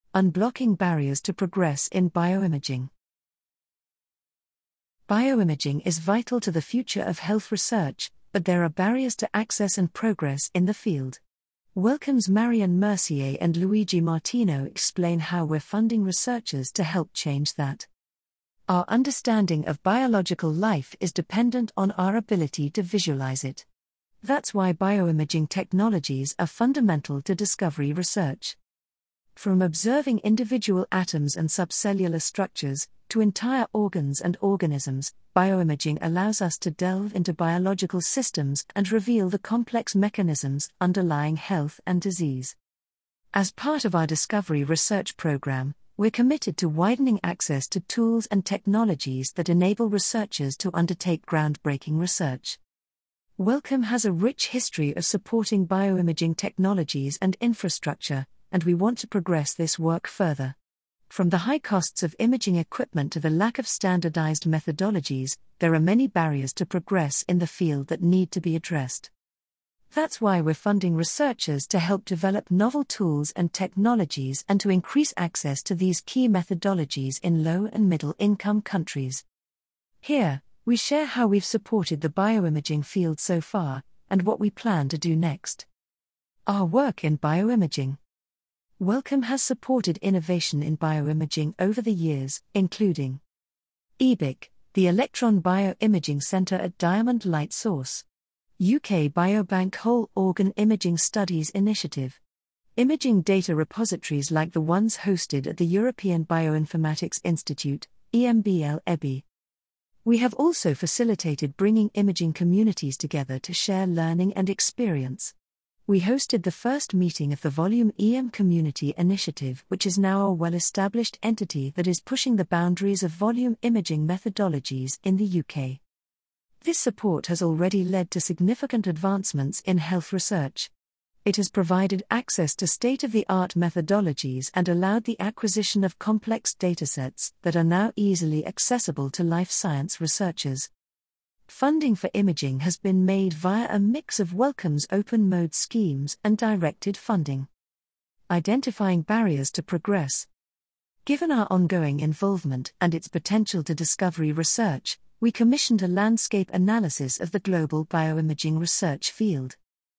Unblocking barriers to progress in bioimaging. Bioimaging is vital to the future of health research, but there are barriers to access and progress in the field. Wellcome's Marianne Mercier and Luigi Martino explain how we're funding researchers to help change that. Our understanding of biological life is dependent on our ability to visualize it. That's why bioimaging technologies are fundamental to discovery research. From observing individual atoms and subcellular structures, to entire organs and organisms, bioimaging allows us to delve into biological systems and reveal the complex mechanisms underlying health and disease. As part of our discovery research program, we're committed to widening access to tools and technologies that enable researchers to undertake groundbreaking research. Wellcome has a rich history of supporting bioimaging technologies and infrastructure, and we want to progress this work further. From the high costs of imaging equipment to the lack of standardized methodologies, there are many barriers to progress in the field that need to be addressed. That's why we're funding researchers to help develop novel tools and technologies and to increase access to these key methodologies in low and middle income countries. Here, we share how we've supported the bioimaging field so far, and what we plan to do next. Our work in bioimaging. Wellcome has supported innovation in bioimaging over the years, including EBIC, the Electron Bioimaging Centre at Diamond Light Source, UK Biobank Whole Organ Imaging Studies Initiative, imaging data repositories like the ones hosted at the European Bioinformatics Institute, EMBL-EBI. We have also facilitated bringing imaging communities together to share learning and experience. We hosted the first meeting of the Volume EM Community Initiative, which is now a well-established entity that is pushing the boundaries of volume imaging methodologies in the UK. This support has already led to significant advancements in health research. It has provided access to state-of-the-art methodologies and allowed the acquisition of complex datasets that are now easily accessible to life science researchers. Funding for imaging has been made via a mix of Wellcome's open mode schemes and directed funding. Identifying barriers to progress. Given our ongoing involvement and its potential to discovery research, we commissioned a landscape analysis of the global bioimaging research field.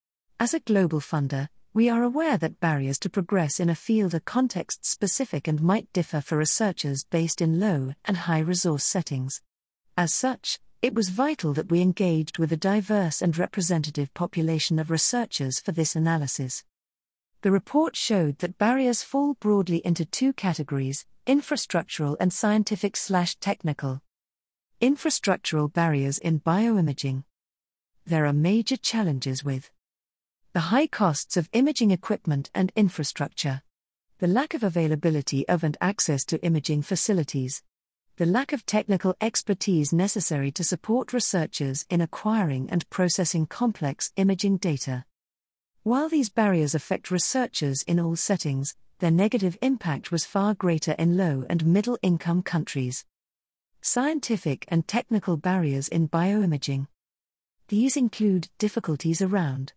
As a global funder, we are aware that barriers to progress in a field are context-specific and might differ for researchers based in low and high-resource settings. As such, it was vital that we engaged with a diverse and representative population of researchers for this analysis. The report showed that barriers fall broadly into two categories: infrastructural and scientific/technical. Infrastructural barriers in bioimaging. There are major challenges with the high costs of imaging equipment and infrastructure, the lack of availability of and access to imaging facilities, the lack of technical expertise necessary to support researchers in acquiring and processing complex imaging data. While these barriers affect researchers in all settings, their negative impact was far greater in low and middle income countries. Scientific and technical barriers in bioimaging. These include difficulties around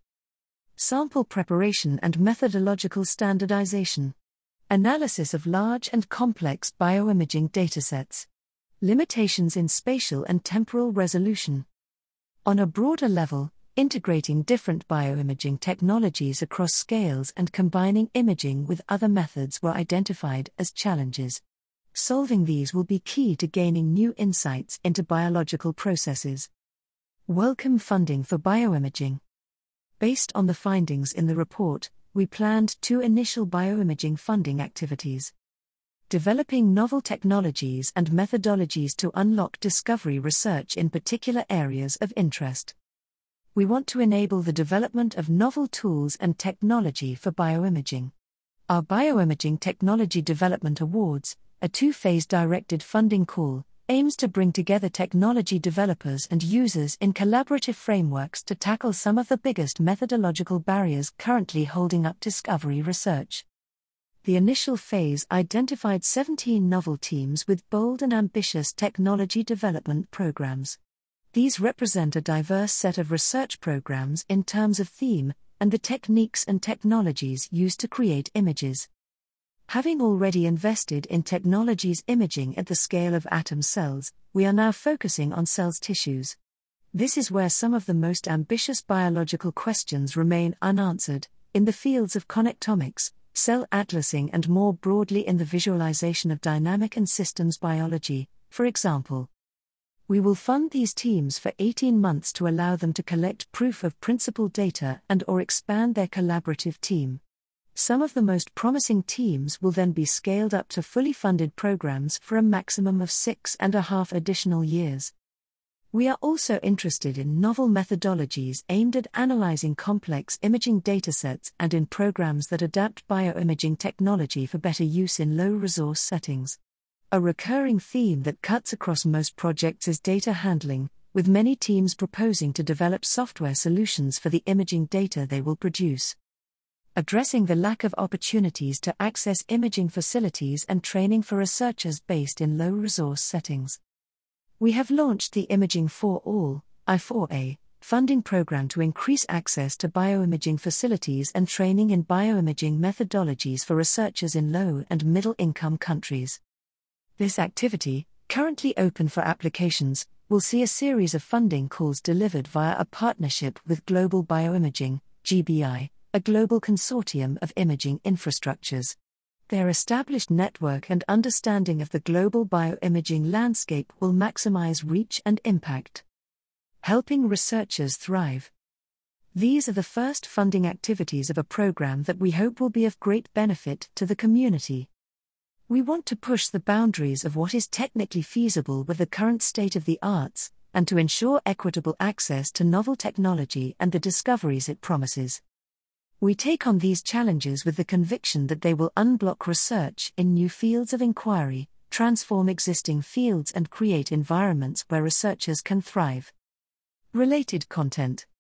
sample preparation and methodological standardization, analysis of large and complex bioimaging datasets, limitations in spatial and temporal resolution. On a broader level, integrating different bioimaging technologies across scales and combining imaging with other methods were identified as challenges. Solving these will be key to gaining new insights into biological processes. Wellcome funding for bioimaging. Based on the findings in the report, we planned 2 initial bioimaging funding activities. Developing novel technologies and methodologies to unlock discovery research in particular areas of interest. We want to enable the development of novel tools and technology for bioimaging. Our Bioimaging Technology Development Awards, a 2-phase directed funding call, aims to bring together technology developers and users in collaborative frameworks to tackle some of the biggest methodological barriers currently holding up discovery research. The initial phase identified 17 novel teams with bold and ambitious technology development programs. These represent a diverse set of research programs in terms of theme and the techniques and technologies used to create images. Having already invested in technologies imaging at the scale of atom cells, we are now focusing on cells' tissues. This is where some of the most ambitious biological questions remain unanswered, in the fields of connectomics, cell atlasing, and more broadly in the visualization of dynamic and systems biology, for example. We will fund these teams for 18 months to allow them to collect proof of principle data and/or expand their collaborative team. Some of the most promising teams will then be scaled up to fully funded programs for a maximum of 6.5 additional years. We are also interested in novel methodologies aimed at analyzing complex imaging datasets and in programs that adapt bioimaging technology for better use in low-resource settings. A recurring theme that cuts across most projects is data handling, with many teams proposing to develop software solutions for the imaging data they will produce. Addressing the lack of opportunities to access imaging facilities and training for researchers based in low-resource settings. We have launched the Imaging for All (I4A) funding program to increase access to bioimaging facilities and training in bioimaging methodologies for researchers in low- and middle-income countries. This activity, currently open for applications, will see a series of funding calls delivered via a partnership with Global Bioimaging, GBI, a global consortium of imaging infrastructures. Their established network and understanding of the global bioimaging landscape will maximize reach and impact. Helping researchers thrive. These are the first funding activities of a program that we hope will be of great benefit to the community. We want to push the boundaries of what is technically feasible with the current state of the arts, and to ensure equitable access to novel technology and the discoveries it promises. We take on these challenges with the conviction that they will unblock research in new fields of inquiry, transform existing fields, and create environments where researchers can thrive. Related content.